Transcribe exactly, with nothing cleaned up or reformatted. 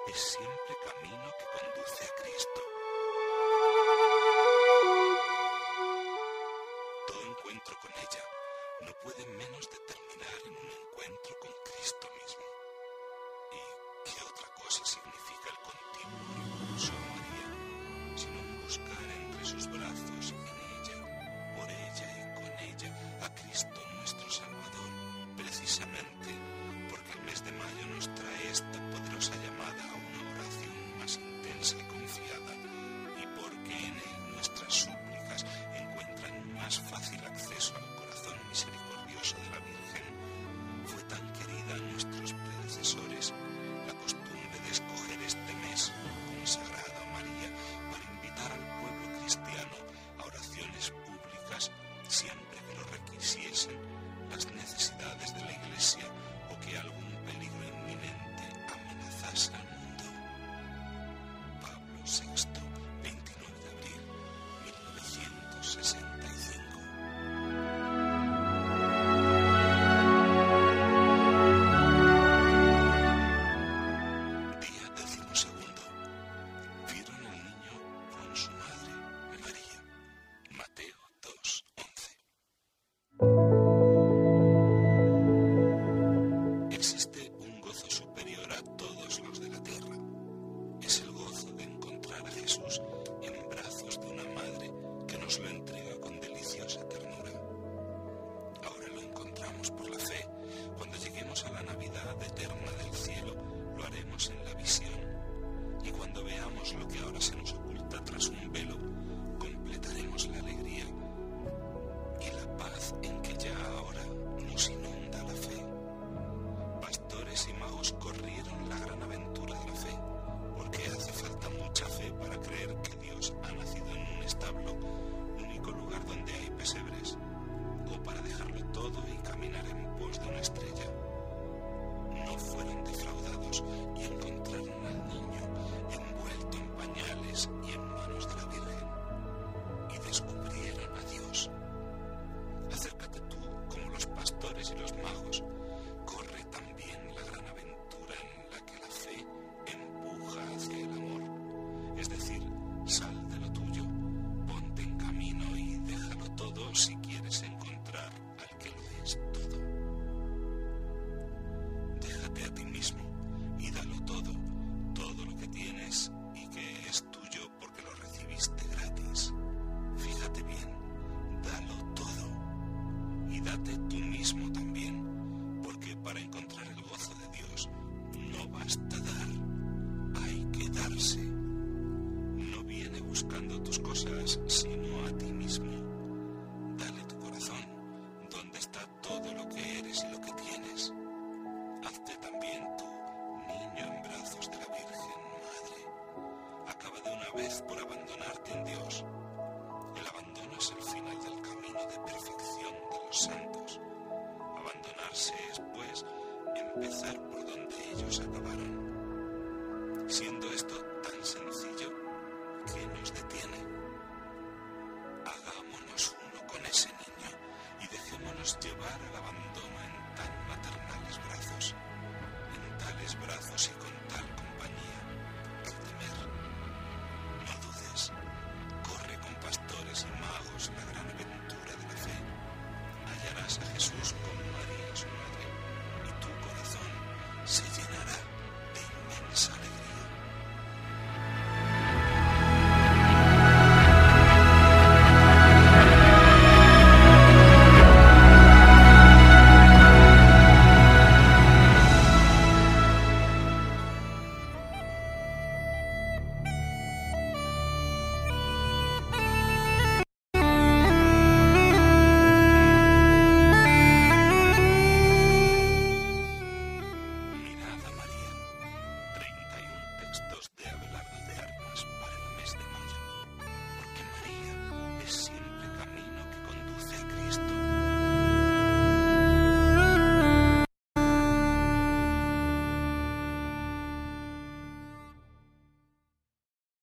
es siempre camino que conduce a Cristo. Todo encuentro con ella no puede menos de terminar en un encuentro con Cristo mismo. ¿Y qué otra cosa significa el continuo impulso a María, sino un buscar entre sus brazos, en ella, por ella y con ella, a Cristo nuestro Salvador, precisamente porque el mes de mayo nos trae esta poderosa llamada a una oración más intensa y confiada, y porque en él nuestras súplicas encuentran más fácil acceso al corazón misericordioso de la Virgen. Fue tan querida a nuestros predecesores la costumbre de escoger este mes consagrado a María para invitar al pueblo cristiano a oraciones públicas siempre que lo requisiesen las necesidades de la Iglesia o que algún peligro inminente amenazase al mundo. Pablo sexto, veintinueve de abril de mil novecientos sesenta y cinco. Día decimosegundo. Vieron al niño con su madre, María. Mateo dos, once. Existe un gozo superior a todos los de la tierra. Es el gozo de encontrar a Jesús en brazos de una madre que nos lo entrega con deliciosa ternura. Ahora lo encontramos por la fe. Cuando lleguemos a la Navidad eterna del cielo, lo haremos en la visión. Y cuando veamos lo que ahora se nos oculta tras un velo, completaremos la alegría y la paz en que ya ahora nos inunda la fe. Pastores y magos corrieron la gran aventura de la fe, porque hace falta mucha fe para creer que Dios ha nacido en un establo, único lugar donde hay pesebres, o para dejarlo todo y caminar en pos de una estrella. No fueron defraudados y encontraron al niño envuelto en pañales y en manos de la Virgen, y descubrieron a Dios. Acércate tú como los pastores y los magos. Corre también la gran aventura en la que la fe empuja hacia el amor. Es decir, sal de lo tuyo, ponte en camino y déjalo todo si quieres encontrar al que lo es todo. Déjate a ti mismo y dalo todo, todo lo que tienes y que es tuyo porque lo recibiste gratis. Fíjate bien, dalo todo y date tú mismo también, porque para encontrar el gozo de Dios no basta dar, hay que darse. No viene buscando tus cosas, sino a ti mismo. Dale tu corazón, donde está todo lo que eres y lo que tienes. Hazte también tú, niño en brazos de la Virgen Madre. Acaba de una vez por abandonarte en Dios. El abandono es el final del camino de perfección de los santos. Abandonarse es, pues, empezar por donde ellos acabaron. Siendo este